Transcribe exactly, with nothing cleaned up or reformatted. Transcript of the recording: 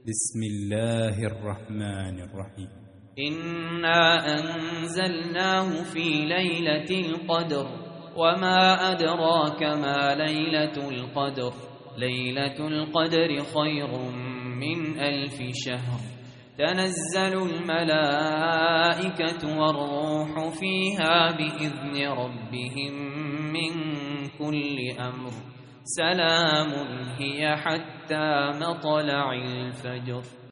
بسم الله الرحمن الرحيم إنا أنزلناه في ليلة القدر وما أدراك ما ليلة القدر ليلة القدر خير من ألف شهر تنزل الملائكة والروح فيها بإذن ربهم من كل أمر سلام هي حتى مطلع الفجر.